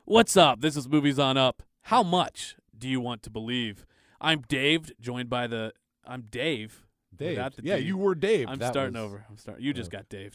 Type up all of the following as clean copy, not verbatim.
What's up? This is Movies on Up. How much do you want to believe? I'm Dave, joined by I'm Dave. Dave. Without the Yeah, D. you were Dave. I'm That starting was- over. You just got Daved.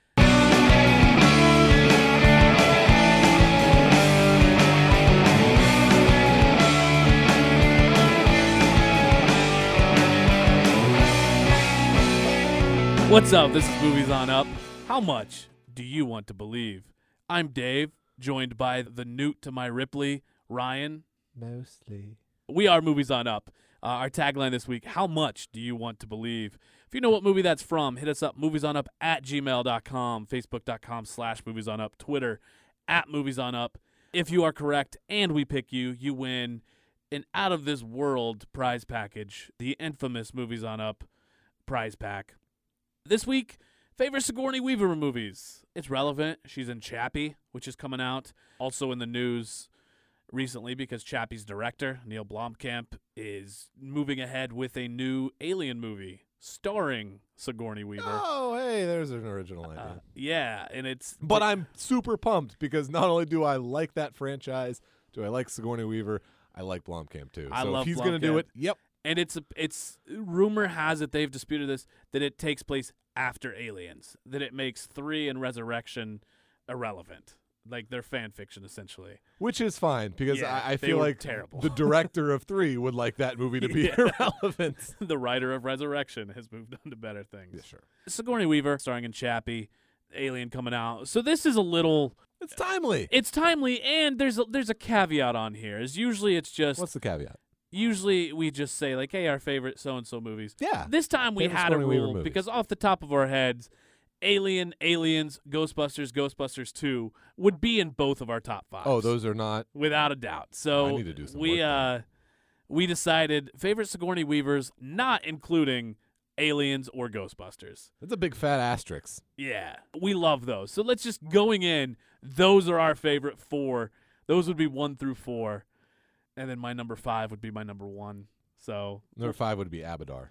What's up? This is Movies on Up. How much do you want to believe? I'm Dave, joined by the Newt to my Ripley, Ryan. Mostly. We are Movies on Up. Our tagline this week, how much do you want to believe? If you know what movie that's from, hit us up, moviesonup@gmail.com, facebook.com/moviesonup, Twitter @moviesonup. If you are correct and we pick you, you win an out-of-this-world prize package, the infamous Movies on Up prize pack. This week, favorite Sigourney Weaver movies. It's relevant. She's in Chappie, which is coming out. Also in the news recently because Chappie's director, Neil Blomkamp, is moving ahead with a new Alien movie starring Sigourney Weaver. Oh, hey, there's an original idea. Yeah, and it's... But I'm super pumped because not only do I like that franchise, do I like Sigourney Weaver, I like Blomkamp too. I so love if he's going to do Blomkamp. it, yep. And it's rumor has it, they've disputed this, that it takes place after Aliens, that it makes 3 and Resurrection irrelevant. Like, they're fan fiction, essentially. Which is fine because Yeah, I they feel were like terrible. the director of 3 would like that movie to be Yeah. irrelevant. The writer of Resurrection has moved on to better things. Yeah, sure. Sigourney Weaver, starring in Chappie, Alien coming out. So this is a little... It's timely. It's timely, and there's a caveat on here. Is usually it's just... What's the caveat? Usually we just say, like, hey, our favorite so-and-so movies. Yeah. This time we Favorite had a Sigourney Weaver rule movies. because off the top of our heads, Alien, Aliens, Ghostbusters, Ghostbusters 2 would be in both of our top 5s. Oh, those are not. Without a doubt. So I need to do some we work we decided favorite Sigourney Weavers, not including Aliens or Ghostbusters. That's a big fat asterisk. Yeah, we love those. So let's just going in. Those are our favorite 4. Those would be 1 through 4, and then my number 5 would be my number 1. So Number 5 would be Abadar.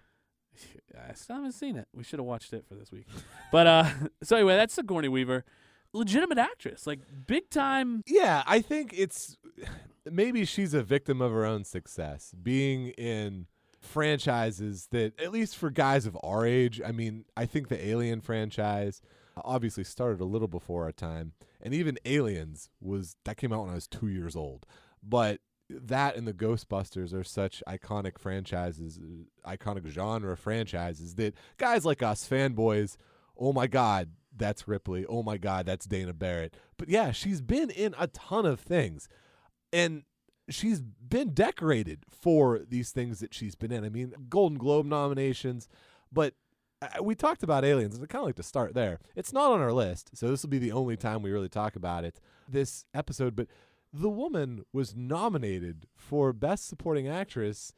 I still haven't seen it. We should have watched it for this week. But so anyway, that's Sigourney Weaver, legitimate actress, like big time. Yeah, I think it's maybe she's a victim of her own success, being in franchises that, at least for guys of our age, I mean, I think the Alien franchise obviously started a little before our time, and even Aliens that came out when I was 2 years old. But that and the Ghostbusters are such iconic franchises, iconic genre franchises that guys like us, fanboys, oh my God, that's Ripley. Oh my God, that's Dana Barrett. But yeah, she's been in a ton of things. And she's been decorated for these things that she's been in. I mean, Golden Globe nominations. But we talked about Aliens, and I kind of like to start there. It's not on our list, so this will be the only time we really talk about it this episode. But the woman was nominated for Best Supporting Actress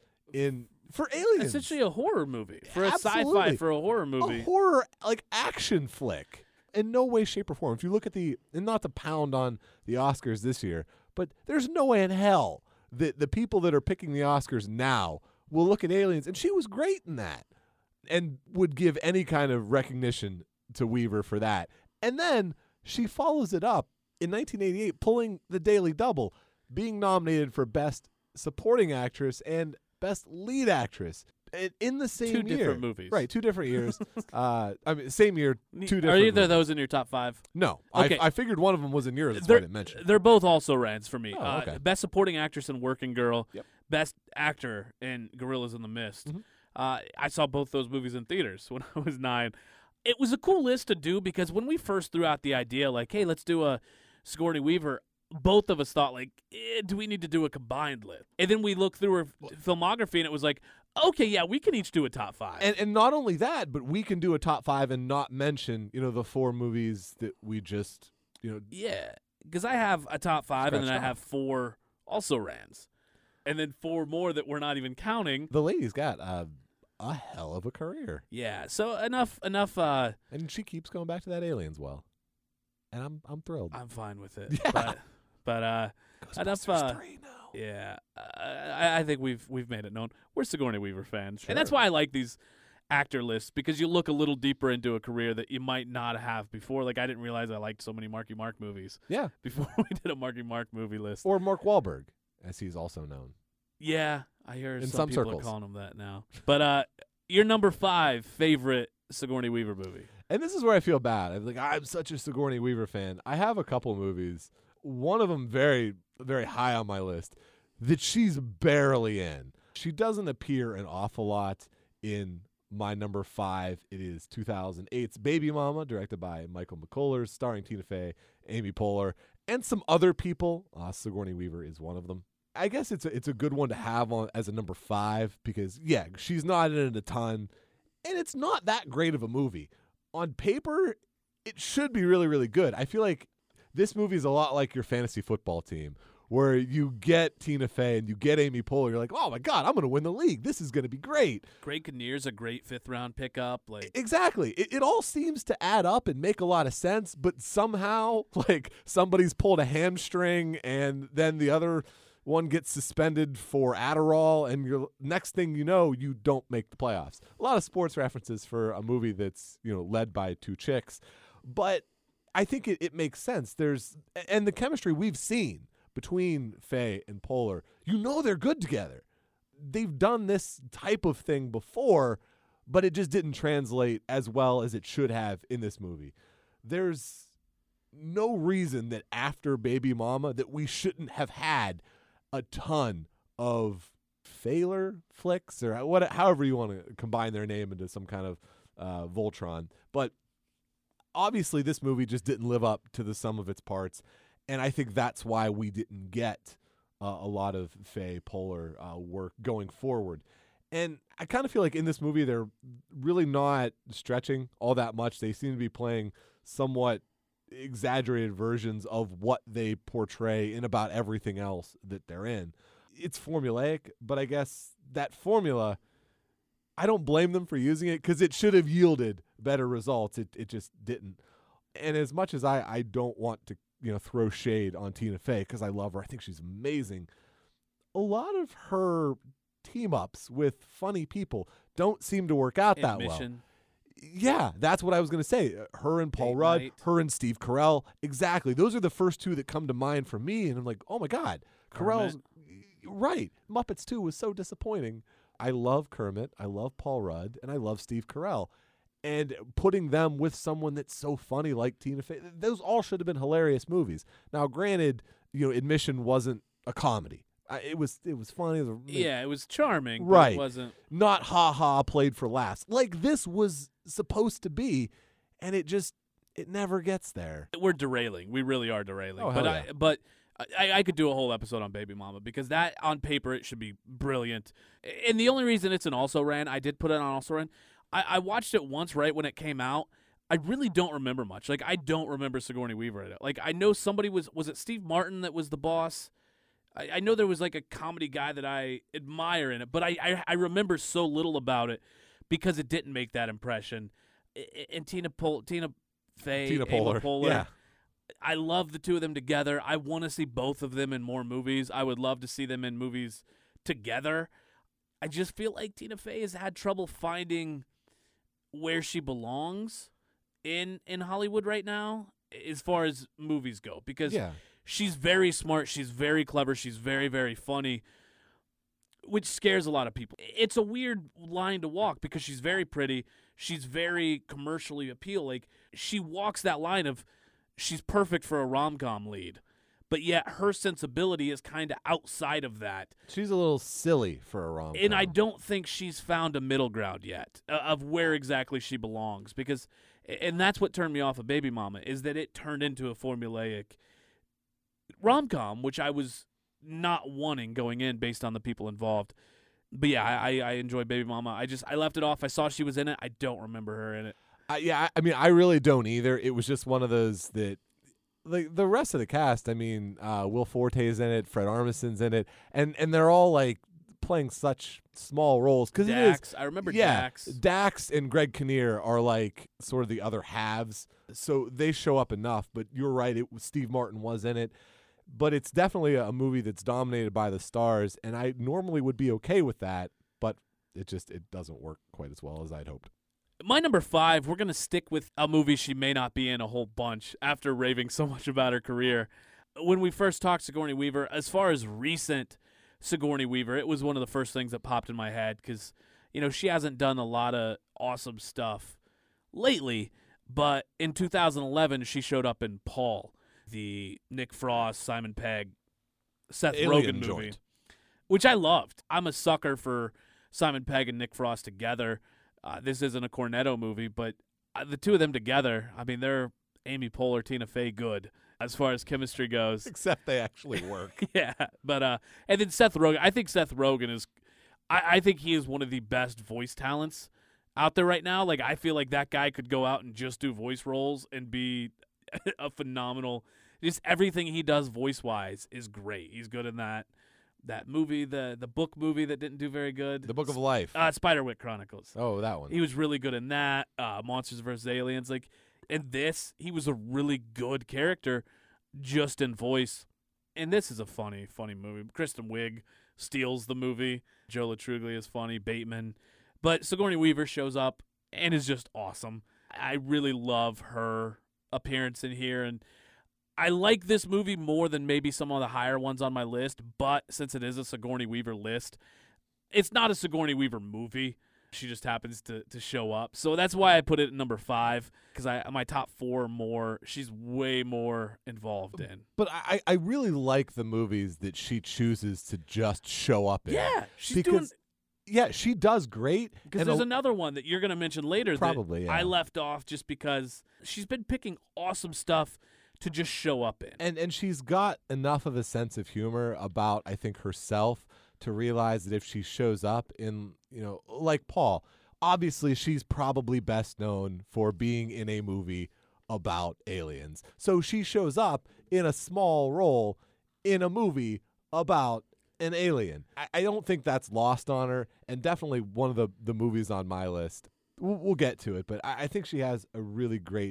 for Aliens. Essentially a horror movie for a sci-fi Absolutely. for a horror movie. A horror, like, action flick. In no way, shape, or form. If you look at and not to pound on the Oscars this year, but there's no way in hell that the people that are picking the Oscars now will look at Aliens, and she was great in that, and would give any kind of recognition to Weaver for that. And then she follows it up in 1988, pulling the Daily Double, being nominated for Best Supporting Actress and Best Lead Actress in the same year. 2 different movies. Right, 2 different years. I mean, same year, 2 different Are either of movies. those in your top 5? No. Okay. I figured one of them was in yours. That's why I didn't mention it. They're both also Rans for me. Oh, okay. Best Supporting Actress in Working Girl. Yep. Best Actor in Gorillas in the Mist. Mhm. I saw both those movies in theaters when I was 9. It was a cool list to do because when we first threw out the idea, like, hey, let's do a Sigourney Weaver, both of us thought, like, do we need to do a combined list? And then we looked through her filmography, and it was like, okay, yeah, we can each do a top 5. And not only that, but we can do a top 5 and not mention, the 4 movies that we just, Yeah, because I have a top 5, and then I Scratched have 4 also Rans. And then 4 more that we're not even counting. the lady's got a hell of a career. Yeah, so enough. And she keeps going back to that Aliens well. And I'm thrilled. I'm fine with it. Yeah. But enough. Ghostbusters 3 now. Yeah, I think we've made it known we're Sigourney Weaver fans, Sure. and that's why I like these actor lists because you look a little deeper into a career that you might not have before. Like I didn't realize I liked so many Marky Mark movies. Yeah. Before we did a Marky Mark movie list. Or Mark Wahlberg, as he's also known. Yeah, I hear In some some people circles. are calling him that now. But your number 5 favorite Sigourney Weaver movie. And this is where I feel bad. I'm such a Sigourney Weaver fan. I have a couple movies. One of them very, very high on my list that she's barely in. She doesn't appear an awful lot in my number 5. It is 2008's Baby Mama, directed by Michael McCullers, starring Tina Fey, Amy Poehler, and some other people. Sigourney Weaver is one of them. I guess it's a good one to have on as a number 5 because, yeah, she's not in it a ton, and it's not that great of a movie. On paper, it should be really, really good. I feel like this movie is a lot like your fantasy football team, where you get Tina Fey and you get Amy Poehler. You're like, oh, my God, I'm going to win the league. This is going to be great. Greg Kinnear's a great 5th-round pickup. Exactly. It all seems to add up and make a lot of sense, but somehow, like, somebody's pulled a hamstring and then the other one gets suspended for Adderall, and your next thing you know, you don't make the playoffs. A lot of sports references for a movie that's, led by 2 chicks. But I think it makes sense. And the chemistry we've seen between Faye and Poehler, they're good together. They've done this type of thing before, but it just didn't translate as well as it should have in this movie. There's no reason that after Baby Mama that we shouldn't have had a ton of Failer flicks, or however you want to combine their name into some kind of Voltron. But obviously this movie just didn't live up to the sum of its parts, and I think that's why we didn't get a lot of Faye Poehler work going forward. And I kind of feel like in this movie they're really not stretching all that much. They seem to be playing somewhat exaggerated versions of what they portray in about everything else that they're in. It's formulaic, but I guess that formula, I don't blame them for using it because it should have yielded better results. It just didn't. And as much as I don't want to throw shade on Tina Fey because I love her, I think she's amazing, a lot of her team-ups with funny people don't seem to work out that well. Yeah, that's what I was going to say. Her and Paul Rudd, her and Steve Carell. Exactly. Those are the first 2 that come to mind for me. And I'm like, oh, my God. Carell's right. Muppets 2 was so disappointing. I love Kermit. I love Paul Rudd. And I love Steve Carell. And putting them with someone that's so funny like Tina Fey, those all should have been hilarious movies. Now, granted, Admission wasn't a comedy. It was funny. It was charming. Right. But it wasn't. Not ha-ha played for laughs. Like this was supposed to be, and it never gets there. We're derailing. We really are derailing. Oh, but I could do a whole episode on Baby Mama because that, on paper, it should be brilliant. And the only reason it's an also ran, I did put it on also ran. I watched it once right when it came out. I really don't remember much. Like, I don't remember Sigourney Weaver in it. Like, I know somebody was it Steve Martin that was the boss? I know there was like a comedy guy that I admire in it, but I remember so little about it because it didn't make that impression. And Tina Fey, Amy Poehler. Yeah. I love the 2 of them together. I want to see both of them in more movies. I would love to see them in movies together. I just feel like Tina Fey has had trouble finding where she belongs in Hollywood right now as far as movies go because she's very smart, she's very clever, she's very, very funny, which scares a lot of people. It's a weird line to walk because she's very pretty, she's very commercially appeal. Like, she walks that line of she's perfect for a rom-com lead, but yet her sensibility is kind of outside of that. She's a little silly for a rom-com. And I don't think she's found a middle ground yet of where exactly she belongs and that's what turned me off of Baby Mama, is that it turned into a formulaic rom-com, which I was not wanting going in based on the people involved. But yeah, I enjoyed Baby Mama. I left it off. I saw she was in it. I don't remember her in it. I mean, I really don't either. It was just one of those that, like, the rest of the cast, I mean, Will Forte's in it, Fred Armisen's in it, and they're all like playing such small roles because Dax, I remember Dax. Dax and Greg Kinnear are like sort of the other halves, so they show up enough. But you're right, Steve Martin was in it, but it's definitely a movie that's dominated by the stars, and I normally would be okay with that. But it doesn't work quite as well as I'd hoped. My number 5, we're going to stick with a movie she may not be in a whole bunch after raving so much about her career. When we first talked Sigourney Weaver, as far as recent Sigourney Weaver, it was one of the first things that popped in my head because, she hasn't done a lot of awesome stuff lately, but in 2011, she showed up in Paul, the Nick Frost, Simon Pegg, Seth Alien Rogen movie, joint. which I loved. I'm a sucker for Simon Pegg and Nick Frost together. This isn't a Cornetto movie, but the two of them together, I mean, they're Amy Poehler, Tina Fey good as far as chemistry goes. Except they actually work. Yeah, but and then Seth Rogen. I think Seth Rogen is, I think he is one of the best voice talents out there right now. Like, I feel like that guy could go out and just do voice roles and be a phenomenal. Just everything he does voice wise is great. He's good in that movie, the book movie that didn't do very good. The Book of Life. Spiderwick Chronicles. Oh, that one. He was really good in that. Monsters vs. Aliens. Like, in this, he was a really good character just in voice. And this is a funny movie. Kristen Wiig steals the movie. Joe Latruglia is funny. Bateman. But Sigourney Weaver shows up and is just awesome. I really love her appearance in here. And I like this movie more than maybe some of the higher ones on my list. But since it is a Sigourney Weaver list, it's not a Sigourney Weaver movie. She just happens to show up. So that's why I put it at number 5, because my top 4 more, she's way more involved in. But I really like the movies that she chooses to just show up in. Yeah, she's yeah, she does great. Because there's another one that you're going to mention later probably, that yeah. I left off just because she's been picking awesome stuff to just show up in. And she's got enough of a sense of humor about, I think, herself to realize that if she shows up in, like Paul, obviously she's probably best known for being in a movie about aliens. So she shows up in a small role in a movie about an alien. I don't think that's lost on her, and definitely one of the movies on my list. We'll get to it, but I think she has a really great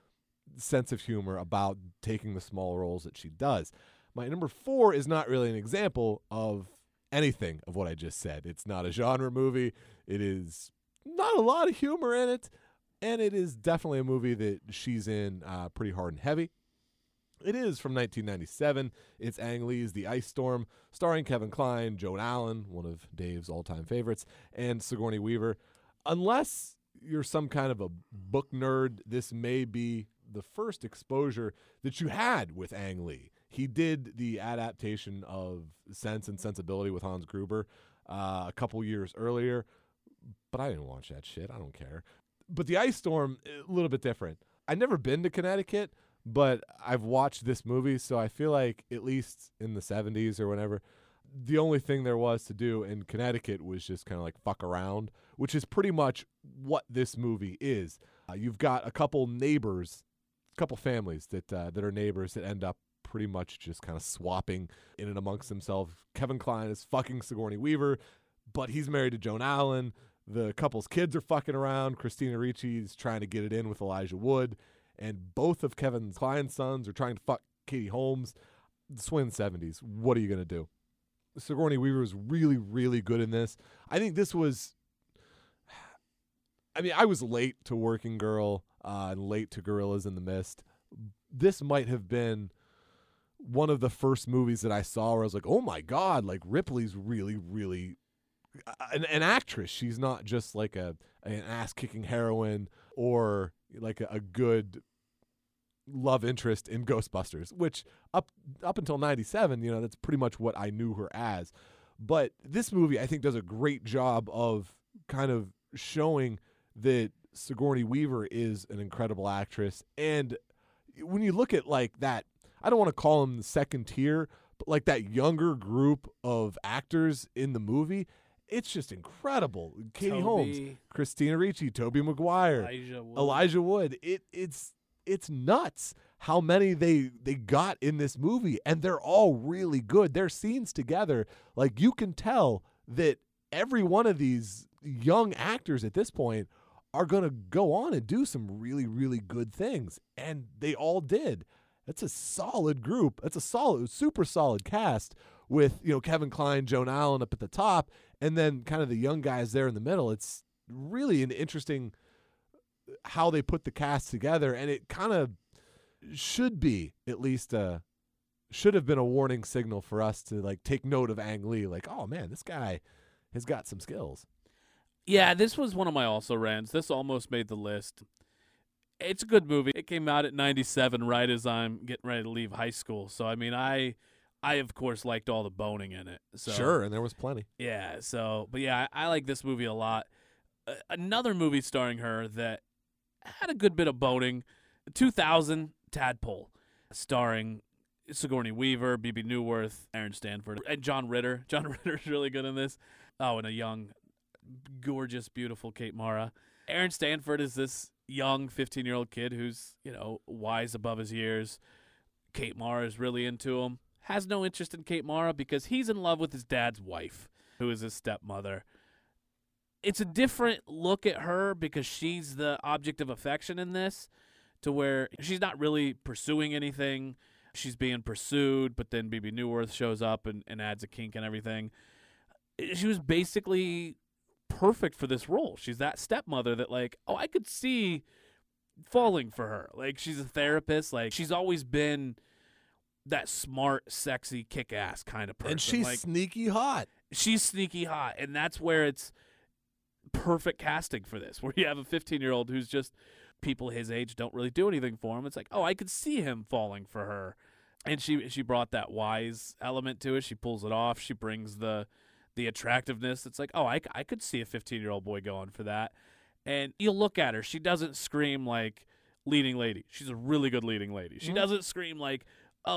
sense of humor about taking the small roles that she does. My number 4 is not really an example of anything of what I just said. It's not a genre movie. It is not a lot of humor in it, and it is definitely a movie that she's in pretty hard and heavy. It is from 1997. It's Ang Lee's The Ice Storm, starring Kevin Kline, Joan Allen, one of Dave's all-time favorites, and Sigourney Weaver. Unless you're some kind of a book nerd, this may be the first exposure that you had with Ang Lee. He did the adaptation of Sense and Sensibility with Hans Gruber a couple years earlier, but I didn't watch that shit. I don't care. But The Ice Storm, a little bit different. I've never been to Connecticut, but I've watched this movie, so I feel like at least in the 70s or whenever, the only thing there was to do in Connecticut was just kind of like fuck around, which is pretty much what this movie is. You've got a couple neighbors, a couple families that are neighbors that end up pretty much just kind of swapping in and amongst themselves. Kevin Kline is fucking Sigourney Weaver, but he's married to Joan Allen. The couple's kids are fucking around. Christina Ricci's trying to get it in with Elijah Wood, and both of Kevin Kline's sons are trying to fuck Katie Holmes. The swing 70s. What are you going to do? Sigourney Weaver was really, really good in this. I think this was, I was late to Working Girl and late to Gorillas in the Mist. This might have been one of the first movies that I saw where I was like, oh my God, like Ripley's really, really an actress. She's not just like an ass-kicking heroine or like a good love interest in Ghostbusters, which up until 97, that's pretty much what I knew her as. But this movie, I think, does a great job of kind of showing that Sigourney Weaver is an incredible actress. And when you look at like that, I don't want to call them the second tier, but like that younger group of actors in the movie, it's just incredible. Katie Holmes, Christina Ricci, Tobey Maguire, Elijah Wood. It's nuts how many they got in this movie, and they're all really good. Their scenes together, like you can tell that every one of these young actors at this point are going to go on and do some really, really good things, and they all did. That's a solid group. That's a super solid cast with, Kevin Kline, Joan Allen up at the top, and then kind of the young guys there in the middle. It's really an interesting how they put the cast together, and it kind of should be at least should have been a warning signal for us to like take note of Ang Lee. Like, oh man, this guy has got some skills. Yeah, this was one of my also-rans. This almost made the list. It's a good movie. It came out at 97, right as I'm getting ready to leave high school. So, I mean, I of course, liked all the boning in it. So, sure, and there was plenty. Yeah, but yeah, I like this movie a lot. Another movie starring her that had a good bit of boning, 2000, Tadpole, starring Sigourney Weaver, Bebe Neuwirth, Aaron Stanford, and John Ritter. John Ritter's really good in this. Oh, and a young, gorgeous, beautiful Kate Mara. Aaron Stanford is this young 15-year-old kid who's, wise above his years. Kate Mara is really into him. Has no interest in Kate Mara because he's in love with his dad's wife, who is his stepmother. It's a different look at her because she's the object of affection in this, to where she's not really pursuing anything. She's being pursued, but then Bebe Neuwirth shows up and adds a kink and everything. She was basically perfect for this role. She's that stepmother that, like, I could see falling for her. Like, she's a therapist. Like, she's always been that smart, sexy, kick-ass kind of person. And she's like, sneaky hot. She's sneaky hot, and that's where it's perfect casting for this, where you have a 15-year-old who's just, people his age don't really do anything for him. It's like, I could see him falling for her. And she brought that wise element to it. She pulls it off. She brings the attractiveness. It's like, I could see a 15-year-old boy going for that. And you look at her. She doesn't scream like leading lady. She's a really good leading lady. She doesn't scream like,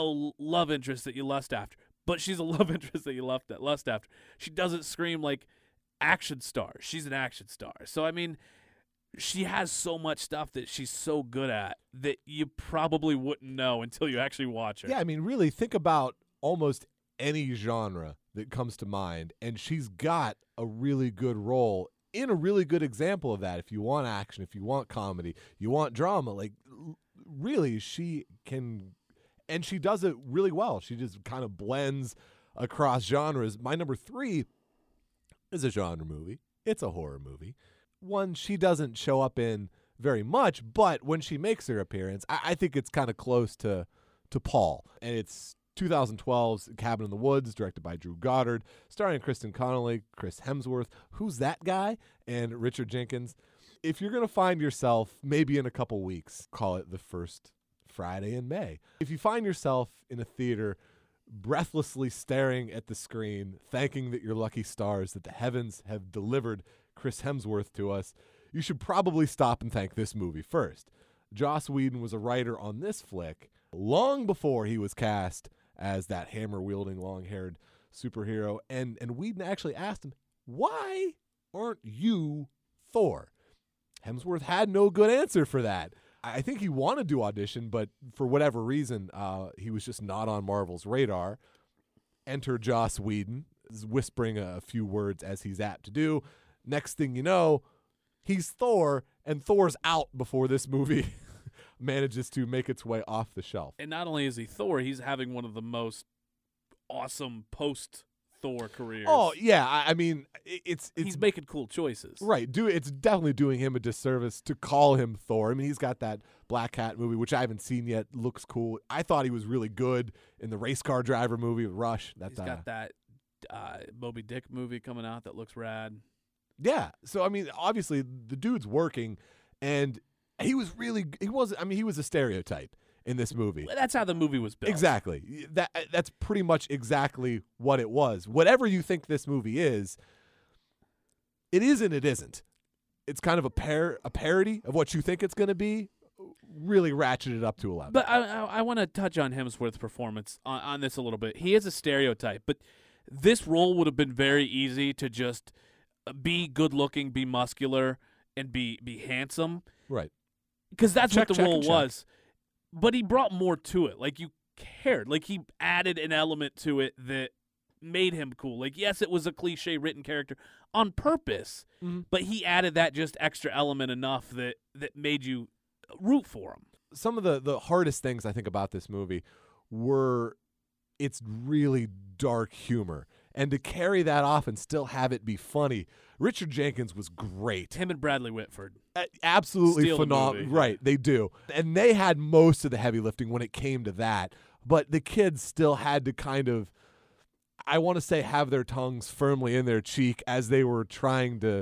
love interest that you lust after. But she's a love interest that you lust after. She doesn't scream like action star. She's an action star. So, I mean, she has so much stuff that she's so good at that you probably wouldn't know until you actually watch her. Yeah, I mean, really think about almost any genre that comes to mind, and she's got a really good role in a really good example of that. If you want action, if you want comedy, you want drama, like really she can, and she does it really well. She just kind of blends across genres. My number 3 is a genre movie. It's a horror movie. One she doesn't show up in very much, but when she makes her appearance, I think it's kind of close to Paul. And it's 2012's Cabin in the Woods, directed by Drew Goddard, starring Kristen Connolly, Chris Hemsworth, who's that guy, and Richard Jenkins. If you're going to find yourself, maybe in a couple weeks, call it the first Friday in May, if you find yourself in a theater breathlessly staring at the screen, thanking that you're lucky stars that the heavens have delivered Chris Hemsworth to us, you should probably stop and thank this movie first. Joss Whedon was a writer on this flick long before he was cast as that hammer-wielding, long-haired superhero, and Whedon actually asked him, why aren't you Thor? Hemsworth had no good answer for that. I think he wanted to audition, but for whatever reason, he was just not on Marvel's radar. Enter Joss Whedon, whispering a few words as he's apt to do. Next thing you know, he's Thor, and Thor's out before this movie manages to make its way off the shelf. And not only is he Thor, he's having one of the most awesome post-Thor careers. Oh, yeah. I mean, it's he's making cool choices. Right. It's definitely doing him a disservice to call him Thor. I mean, he's got that Black Cat movie, which I haven't seen yet. Looks cool. I thought he was really good in the race car driver movie with Rush. He's got that Moby Dick movie coming out that looks rad. Yeah. So, I mean, obviously the dude's working, and he was a stereotype in this movie. That's how the movie was built. Exactly. That's pretty much exactly what it was. Whatever you think this movie is, it is and it isn't. It's kind of a parody of what you think it's going to be, really ratcheted up to 11. But I want to touch on Hemsworth's performance on this a little bit. He is a stereotype, but this role would have been very easy to just be good-looking, be muscular, and be handsome. Right. Because that's what the role check. was. But he brought more to it. Like, you cared. Like, he added an element to it that made him cool. Like, yes, it was a cliche written character on purpose, but he added that just extra element enough that made you root for him. Some of the hardest things I think about this movie were its really dark humor. And to carry that off and still have it be funny, Richard Jenkins was great. Him and Bradley Whitford. Absolutely Steal the phenomenal. movie. Right, they do. And they had most of the heavy lifting when it came to that. But the kids still had to kind of, I want to say, have their tongues firmly in their cheek as they were trying to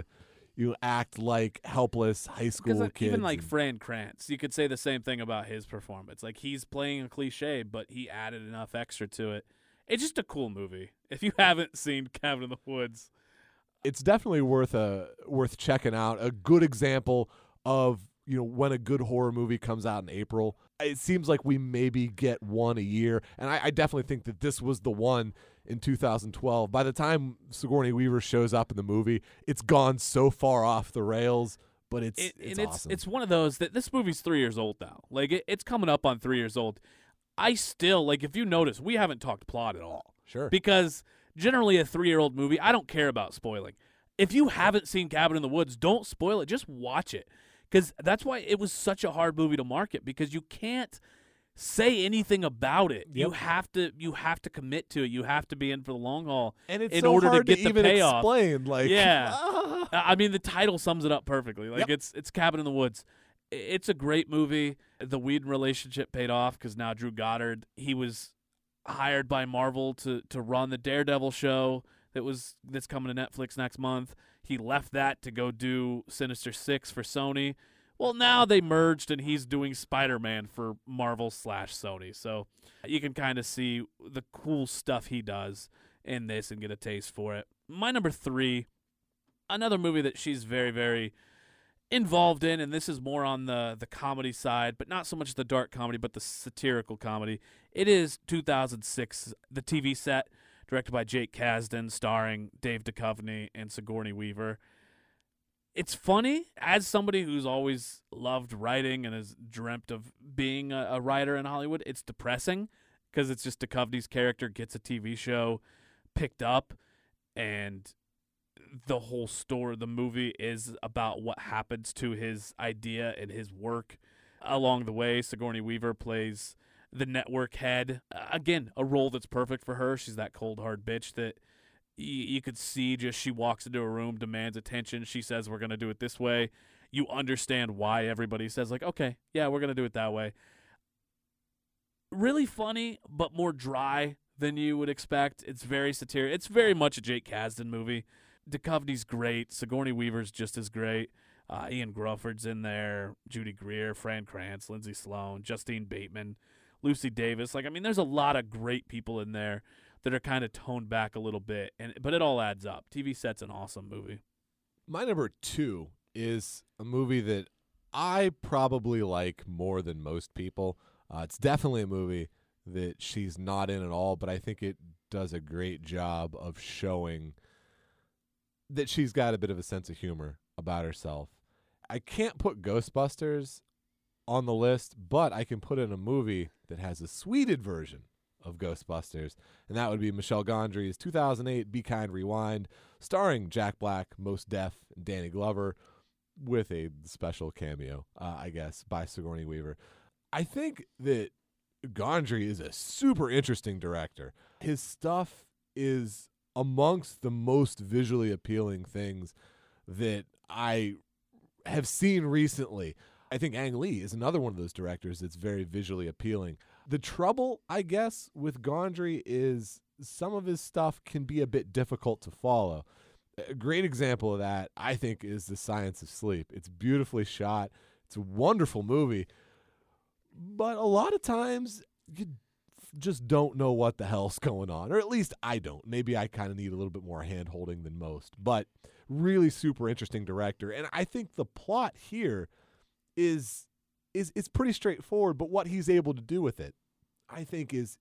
act like helpless high school Because kids. even like Fran Kranz, you could say the same thing about his performance. Like, he's playing a cliche, but he added enough extra to it. It's just a cool movie. If you haven't seen Cabin in the Woods, it's definitely worth checking out. A good example of when a good horror movie comes out in April. It seems like we maybe get one a year, and I definitely think that this was the one in 2012. By the time Sigourney Weaver shows up in the movie, it's gone so far off the rails, but it's awesome. It's one of those that this movie's 3 years old now. Like, it's coming up on 3 years old. I still, like, if you notice, we haven't talked plot at all. Sure. Because generally a 3-year-old movie, I don't care about spoiling. If you haven't seen Cabin in the Woods, don't spoil it. Just watch it. Because that's why it was such a hard movie to market, because you can't say anything about it. Yep. You have to commit to it. You have to be in for the long haul. And it's in so order hard to get the even payoff. explain. Like, yeah. I mean, the title sums it up perfectly. Like, Yep. it's Cabin in the Woods. It's a great movie. The Whedon relationship paid off because now Drew Goddard, he was hired by Marvel to run the Daredevil show that's coming to Netflix next month. He left that to go do Sinister Six for Sony. Well, now they merged, and he's doing Spider-Man for Marvel/Sony. So you can kind of see the cool stuff he does in this and get a taste for it. My number 3, another movie that she's very, very involved in, and this is more on the comedy side, but not so much the dark comedy, but the satirical comedy. It is 2006, The TV Set, directed by Jake Kasdan, starring Dave Duchovny and Sigourney Weaver. It's funny. As somebody who's always loved writing and has dreamt of being a writer in Hollywood, it's depressing because it's just Duchovny's character gets a TV show picked up, and the whole story, the movie, is about what happens to his idea and his work along the way. Sigourney Weaver plays the network head. Again, a role that's perfect for her. She's that cold, hard bitch that you could see just she walks into a room, demands attention. She says, we're going to do it this way. You understand why everybody says, like, okay, yeah, we're going to do it that way. Really funny, but more dry than you would expect. It's very satirical. It's very much a Jake Kasdan movie. Duchovny's great. Sigourney Weaver's just as great. Ian Grufford's in there. Judy Greer, Fran Kranz, Lindsay Sloan, Justine Bateman, Lucy Davis. Like, I mean, there's a lot of great people in there that are kind of toned back a little bit, but it all adds up. TV Set's an awesome movie. My number 2 is a movie that I probably like more than most people. It's definitely a movie that she's not in at all, but I think it does a great job of showing that she's got a bit of a sense of humor about herself. I can't put Ghostbusters on the list, but I can put in a movie that has a Swedish version of Ghostbusters, and that would be Michel Gondry's 2008 Be Kind, Rewind, starring Jack Black, Mos Def, and Danny Glover, with a special cameo, I guess, by Sigourney Weaver. I think that Gondry is a super interesting director. His stuff is amongst the most visually appealing things that I have seen recently. I think Ang Lee is another one of those directors that's very visually appealing. The trouble, I guess, with Gondry is some of his stuff can be a bit difficult to follow. A great example of that, I think, is The Science of Sleep. It's beautifully shot. It's a wonderful movie. But a lot of times, you just don't know what the hell's going on. Or at least I don't. Maybe I kind of need a little bit more hand-holding than most. But really super interesting director. And I think the plot here is pretty straightforward, but what he's able to do with it, I think, is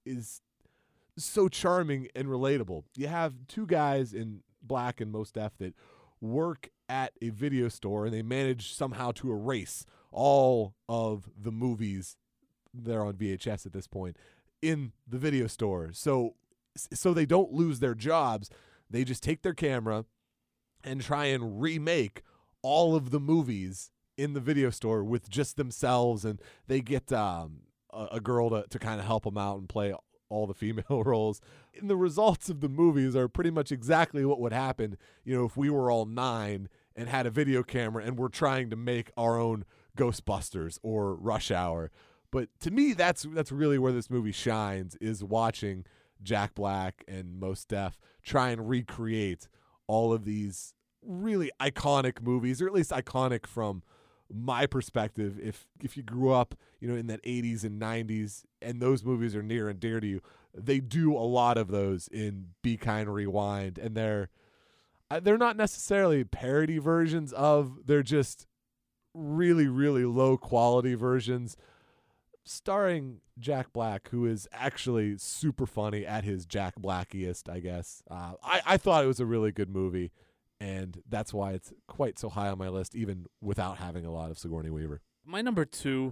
so charming and relatable. You have two guys in Black and Mos Def that work at a video store, and they manage somehow to erase all of the movies that are on VHS at this point in the video store. So they don't lose their jobs. They just take their camera and try and remake all of the movies in the video store with just themselves, and they get a girl to kind of help them out and play all the female roles. And the results of the movies are pretty much exactly what would happen, if we were all 9 and had a video camera and we're trying to make our own Ghostbusters or Rush Hour. But to me, that's really where this movie shines, is watching Jack Black and Mos Def try and recreate all of these really iconic movies, or at least iconic from my perspective. If you grew up, in that 80s and 90s, and those movies are near and dear to you, they do a lot of those in Be Kind, Rewind, and they're not necessarily parody versions of, they're just really, really low quality versions starring Jack Black, who is actually super funny at his Jack Blackiest, I guess. I thought it was a really good movie, and that's why it's quite so high on my list, even without having a lot of Sigourney Weaver. My number 2,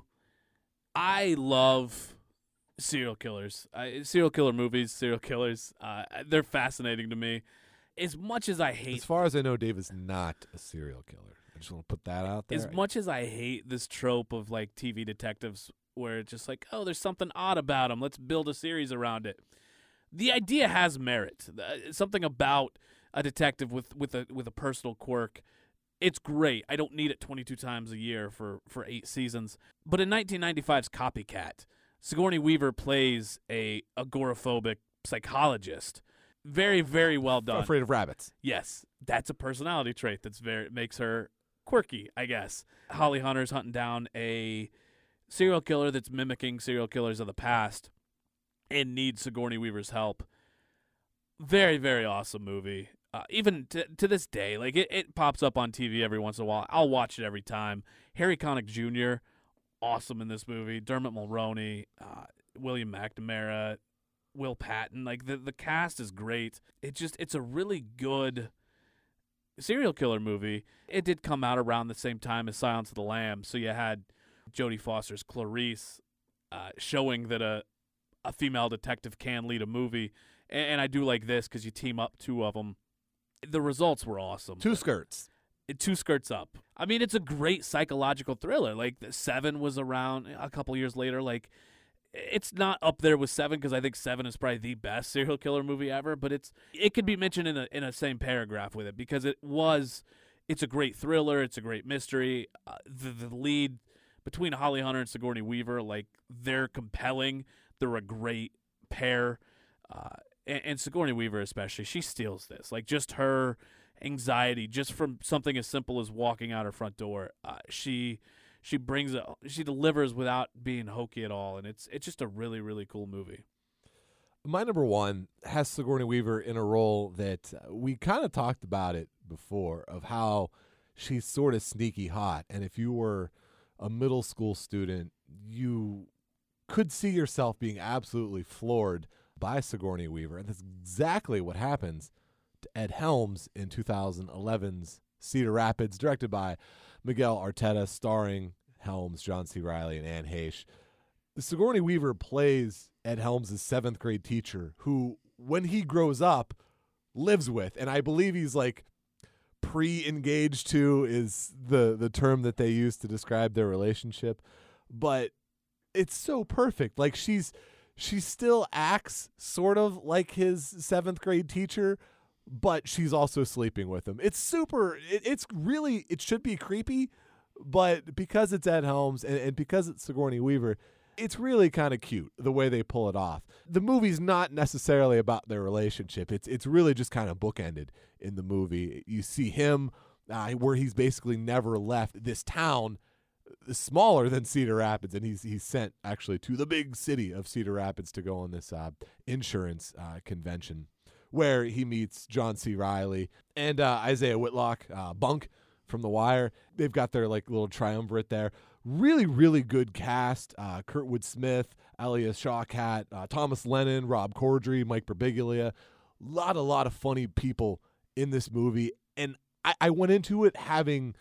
I love serial killers. Serial killer movies, serial killers, they're fascinating to me. As much as I hate... As far as I know, Dave is not a serial killer. I just want to put that out there. As much as I hate this trope of like TV detectives where it's just like, oh, there's something odd about them, let's build a series around it. The idea has merit. Something about a detective with a personal quirk. It's great. I don't need it 22 times a year for 8 seasons. But in 1995's Copycat, Sigourney Weaver plays a agoraphobic psychologist. Very, very well done. Afraid of rabbits. Yes, that's a personality trait that's makes her quirky, I guess. Holly Hunter's hunting down a serial killer that's mimicking serial killers of the past and needs Sigourney Weaver's help. Very, very awesome movie. Even to this day, like it pops up on TV every once in a while. I'll watch it every time. Harry Connick Jr., awesome in this movie. Dermot Mulroney, William McNamara, Will Patton. Like the cast is great. It's a really good serial killer movie. It did come out around the same time as Silence of the Lambs, so you had Jodie Foster's Clarice showing that a female detective can lead a movie. And I do like this because you team up 2 of them. The results were awesome. 2 skirts. 2 skirts up. I mean, it's a great psychological thriller. Like, 7 was around a couple years later. Like, it's not up there with 7 because I think 7 is probably the best serial killer movie ever. But it could be mentioned in a same paragraph with it because it's a great thriller. It's a great mystery. The lead between Holly Hunter and Sigourney Weaver, like, they're compelling. They're a great pair. And Sigourney Weaver especially, she steals this. Like, just her anxiety, just from something as simple as walking out her front door, she brings it. She delivers without being hokey at all, and it's just a really, really cool movie. My number 1 has Sigourney Weaver in a role that we kind of talked about it before, of how she's sort of sneaky hot, and if you were a middle school student, you could see yourself being absolutely floored by Sigourney Weaver, and that's exactly what happens to Ed Helms in 2011's Cedar Rapids, directed by Miguel Arteta, starring Helms, John C. Reilly, and Anne Heche. Sigourney Weaver plays Ed Helms' 7th grade teacher, who, when he grows up, lives with, and I believe he's like pre-engaged to is the term that they use to describe their relationship, but it's so perfect. Like, she still acts sort of like his 7th grade teacher, but she's also sleeping with him. It's super, it's really, it should be creepy, but because it's Ed Helms and because it's Sigourney Weaver, it's really kind of cute the way they pull it off. The movie's not necessarily about their relationship. It's really just kind of bookended in the movie. You see him where he's basically never left this town, smaller than Cedar Rapids, and he's sent actually to the big city of Cedar Rapids to go on this insurance convention where he meets John C. Reilly and Isaiah Whitlock, Bunk from The Wire. They've got their like little triumvirate there. Really, really good cast. Kurtwood Smith, Elias Shawkat, Thomas Lennon, Rob Corddry, Mike Birbiglia. A lot of funny people in this movie, and I went into it having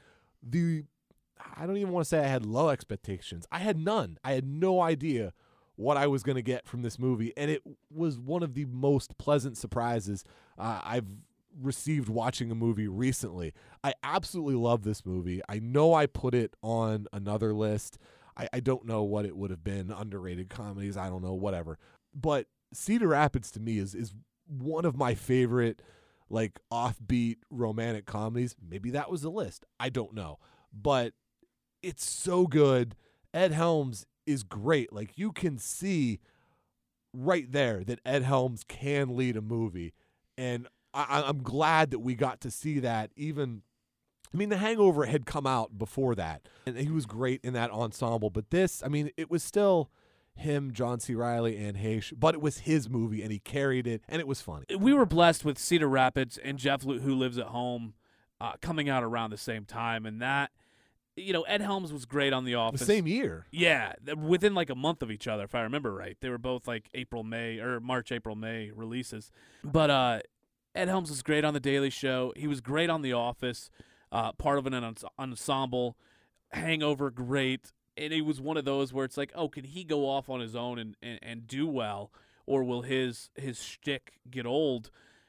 I don't even want to say I had low expectations. I had none. I had no idea what I was going to get from this movie, and it was one of the most pleasant surprises I've received watching a movie recently. I absolutely love this movie. I know I put it on another list. I don't know what it would have been, underrated comedies, I don't know, whatever. But Cedar Rapids to me is one of my favorite like offbeat romantic comedies. Maybe that was the list. I don't know. But it's so good. Ed Helms is great. Like, you can see right there that Ed Helms can lead a movie. And I'm glad that we got to see that. Even, I mean, The Hangover had come out before that, and he was great in that ensemble. But this, I mean, it was still him, John C. Reilly, and Heche, but it was his movie, and he carried it, and it was funny. We were blessed with Cedar Rapids and Jeff Who Lives at Home coming out around the same time, and that, you know, Ed Helms was great on The Office. The same year. Yeah, within like a month of each other, if I remember right. They were both like March, April, May releases. But Ed Helms was great on The Daily Show. He was great on The Office, part of an ensemble. Hangover, great. And he was one of those where it's like, oh, can he go off on his own and do well, or will his shtick get old?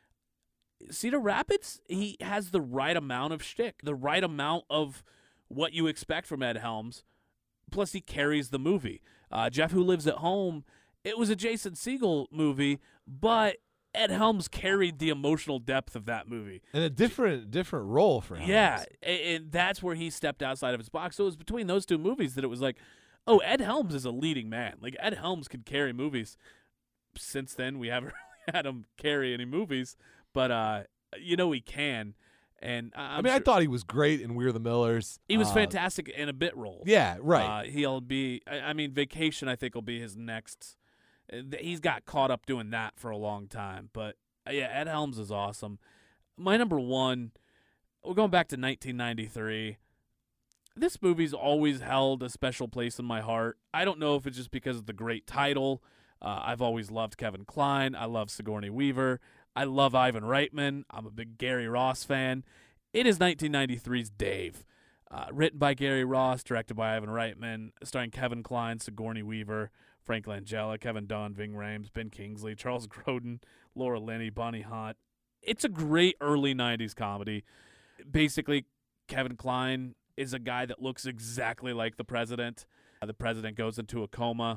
Cedar Rapids, he has the right amount of shtick, the right amount of what you expect from Ed Helms, plus he carries the movie. Jeff Who Lives at Home, it was a Jason Segel movie, but Ed Helms carried the emotional depth of that movie. And a different role for Helms. Yeah, and that's where he stepped outside of his box. So it was between those two movies that it was like, oh, Ed Helms is a leading man. Like, Ed Helms can carry movies. Since then, we haven't really had him carry any movies, but you know he can. And I thought he was great in We're the Millers. He was fantastic in a bit role. Yeah, right. He'll be. I mean, Vacation, I think, will be his next. He's got caught up doing that for a long time. But, yeah, Ed Helms is awesome. My number one, we're going back to 1993. This movie's always held a special place in my heart. I don't know if it's just because of the great title. I've always loved Kevin Kline. I love Sigourney Weaver. I love Ivan Reitman. I'm a big Gary Ross fan. It is 1993's Dave. Written by Gary Ross, directed by Ivan Reitman, starring Kevin Kline, Sigourney Weaver, Frank Langella, Kevin Dunn, Ving Rhames, Ben Kingsley, Charles Grodin, Laura Linney, Bonnie Hunt. It's a great early 90s comedy. Basically, Kevin Kline is a guy that looks exactly like the president. The president goes into a coma,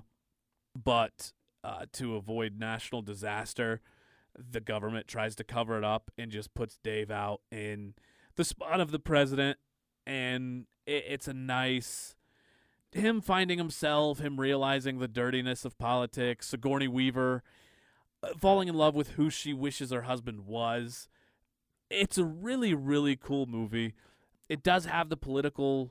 but to avoid national disaster, the government tries to cover it up and just puts Dave out in the spot of the president. And it's a nice, him finding himself, him realizing the dirtiness of politics, Sigourney Weaver falling in love with who she wishes her husband was. It's a really, really cool movie. It does have the political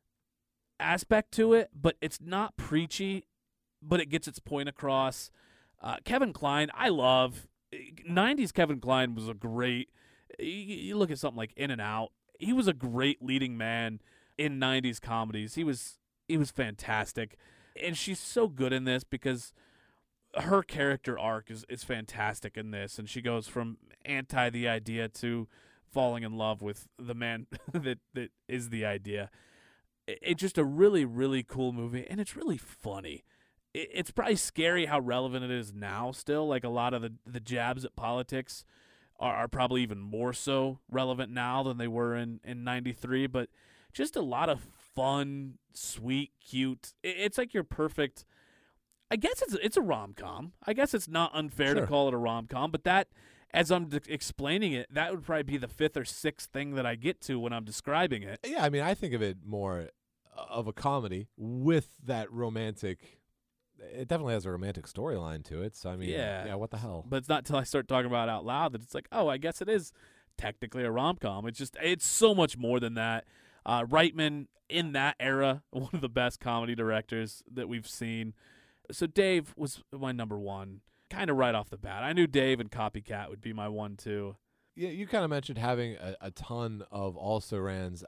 aspect to it, but it's not preachy, but it gets its point across. Kevin Kline, I love. 90s Kevin Kline was a great, you look at something like In and Out, he was a great leading man in 90s comedies. He was fantastic. And she's so good in this because her character arc is fantastic in this. And she goes from anti the idea to falling in love with the man that is the idea. It's just a really, really cool movie. And it's really funny. It's probably scary how relevant it is now still. Like, a lot of the jabs at politics are probably even more so relevant now than they were in 93. But just a lot of fun, sweet, cute. It's like your perfect, I guess it's a rom-com. I guess it's not unfair to call it a rom-com. But that, as I'm explaining it, that would probably be the fifth or sixth thing that I get to when I'm describing it. Yeah, I mean, I think of it more of a comedy with that romantic. It definitely has a romantic storyline to it. So, I mean, yeah, what the hell? But it's not until I start talking about it out loud that it's like, oh, I guess it is technically a rom-com. It's so much more than that. Reitman, in that era, one of the best comedy directors that we've seen. So Dave was my number one, kind of right off the bat. I knew Dave and Copycat would be my 1, 2. Yeah, you kind of mentioned having a ton of also-rans.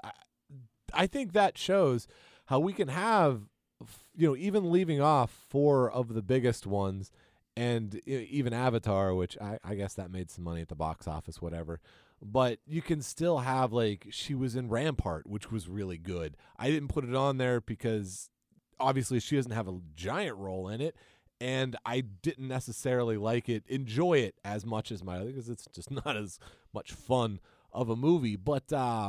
I think that shows how we can have, even leaving off 4 of the biggest ones, and even Avatar, which I guess that made some money at the box office, whatever. But you can still have, like, she was in Rampart, which was really good. I didn't put it on there because obviously she doesn't have a giant role in it, and I didn't necessarily enjoy it as much as my other, because it's just not as much fun of a movie. But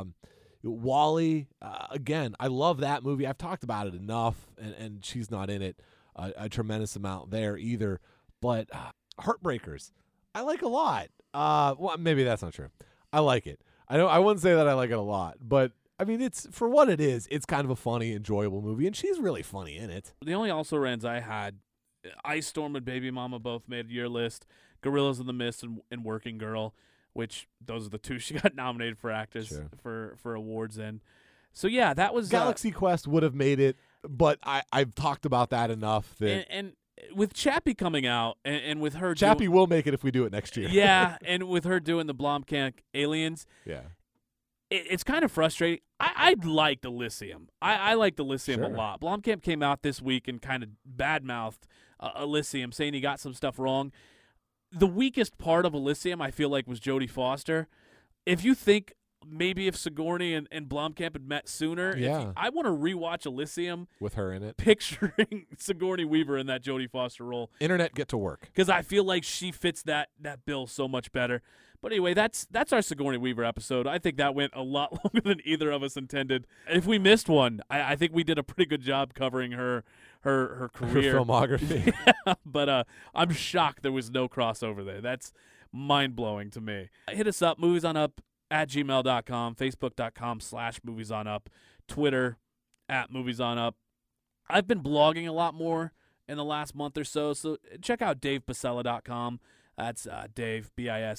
Wall-E, again, I love that movie. I've talked about it enough, and she's not in it a tremendous amount there either. But Heartbreakers, I like a lot. Well, maybe that's not true. I like it. I wouldn't say that I like it a lot, but I mean, it's for what it is. It's kind of a funny, enjoyable movie, and she's really funny in it. The only also-rans I had, Ice Storm and Baby Mama both made your list. Gorillas in the Mist and Working Girl, which those are the two she got nominated for actors for awards in. So yeah, that was Galaxy Quest would have made it, but I've talked about that enough that and with Chappie coming out and with her Chappie will make it if we do it next year. Yeah, and with her doing the Blomkamp Aliens, yeah. It's kind of frustrating. I liked Elysium. I liked Elysium a Sure. lot. Blomkamp came out this week and kind of badmouthed Elysium, saying he got some stuff wrong. The weakest part of Elysium, I feel like, was Jodie Foster. If you think maybe if Sigourney and Blomkamp had met sooner, Yeah. I want to rewatch Elysium With her in it. picturing Sigourney Weaver in that Jodie Foster role, Internet, get to work. because I feel like she fits that bill so much better. But anyway, that's our Sigourney Weaver episode. I think that went a lot longer than either of us intended. If we missed one, I think we did a pretty good job covering her Her career. filmography. But I'm shocked there was no crossover there. That's mind-blowing to me. Hit us up, moviesonup@gmail.com, facebook.com/moviesonup, Twitter @moviesonup. I've been blogging a lot more in the last month or so check out davebasella.com. That's Dave,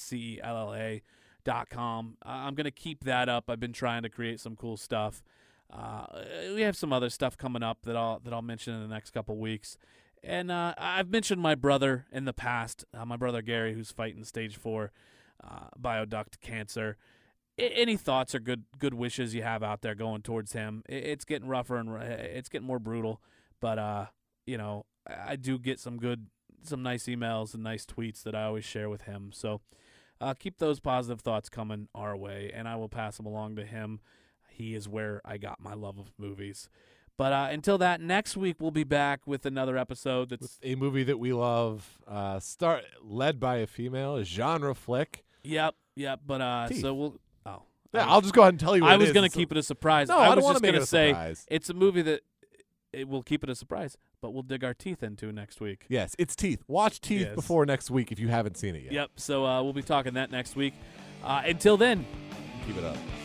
BISCELLA.com. I'm going to keep that up. I've been trying to create some cool stuff. We have some other stuff coming up that I'll mention in the next couple weeks. And I've mentioned my brother in the past, my brother Gary, who's fighting stage 4 bioduct cancer. Any thoughts or good wishes you have out there going towards him? It's getting rougher and it's getting more brutal. But, I do get some nice emails and nice tweets that I always share with him. So keep those positive thoughts coming our way, and I will pass them along to him. He is where I got my love of movies. But until that, next week we'll be back with another episode that's With a movie that we love, led by a female, a genre flick. Yep. But Teeth. so we'll. Oh, Yeah, I'll just go ahead and tell you what I it was is. going to keep it a surprise. No, I I was don't want just to make going it to a say surprise. it's a movie that we'll keep it a surprise, but we'll dig our teeth into next week. Yes, it's Teeth. Watch Teeth Yes. before next week if you haven't seen it yet. Yep. So we'll be talking that next week. Until then. Keep it up.